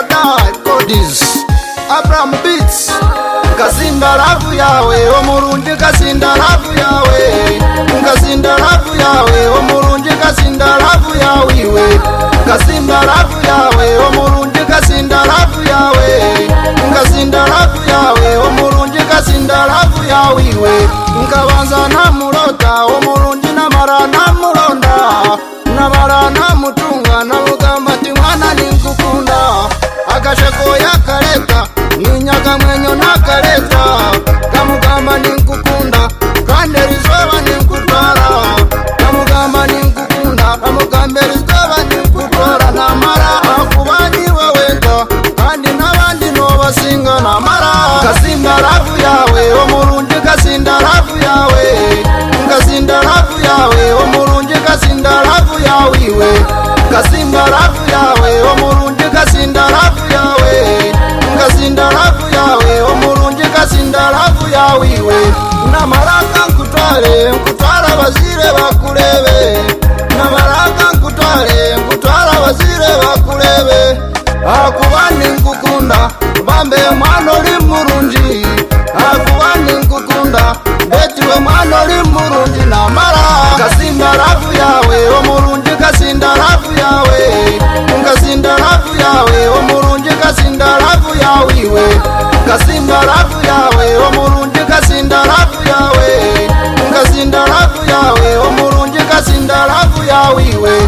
die Codis Abraham Beats Kasinda lavu yawe omurungi kasinda lavu yawe Kasinda lavu yawe omurungi kasinda lavu yawe Kasinda lavu yawe omurungi kasinda lavu yawe Kasinda lavu yawe omurungi kasinda lavu yawe Nkabanza namulota omurungi namara namulonda Namara namutunga nabugamba ati mwana ninkukunda Akasheko yakaleta Ninyaga mwenyo nakaleta Kamugamba ninkukunda Kande rizoba ninkutwara Kamugamba ninkukunda Kamugambe rizoba ninkutwara Namara akubani weweta Kandi nabandi nobasinga namara Kasinda lavu yawe omurungi kasinda lavu yawe Kasinda lavu yawe omurungi kasinda lavu yawe Kasinda lavu yawe omurungi kasinda lavu yawe Kasinda lavu yawe omurungi kasinda lavu yawe Namaraka nkutwara bazire bakulebe Namaraka nkutwara bazire bakulebe Akubani nkukunda bambe mwana oli murungi Akubani nkukunda betiwe mwana oli murungi namara Kasinda lavu yawe omurungi kasinda lavu yawe Kasinda lavu yawe omurungi kasinda lavu yawe Kasinda lavu yawe omurungi kasinda lavu yawe Kasinda lavu yawe omurungi kasinda lavu yawe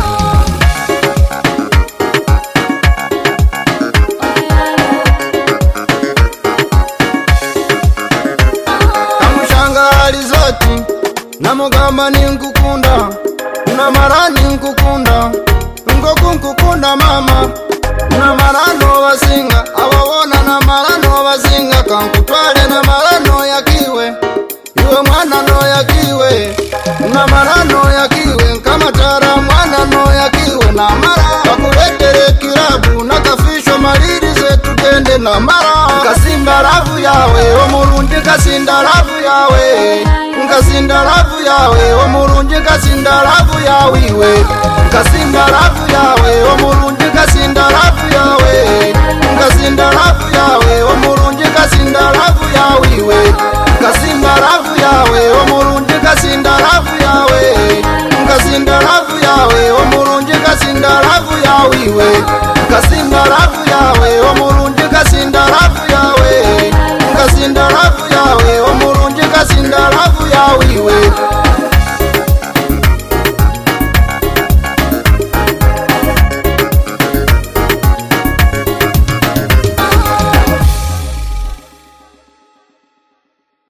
Alizoti namugamba ninkukunda namara ninkukunda nkukunda mama namara no basinga abawona namara no basinga kankutwale namara no yakiwe iwe mwana no yakiwe namara no yakiwe kamatara mwana no yakiwe namara bakuletere kilabu nakafisho maliri zetu tende namara Kasinda lavu yawe omurungi kasinda lavu yawe Kasinda lavu yawe omurungi kasinda lavu yawe Kasinda lavu yawe omurungi kasinda lavu yawe Kasinda lavu yawe omurungi kasinda lavu yawe Kasinda lavu yawe omurungi kasinda lavu yawe Kasinda lavu yawe omurungi kasinda lavu yawe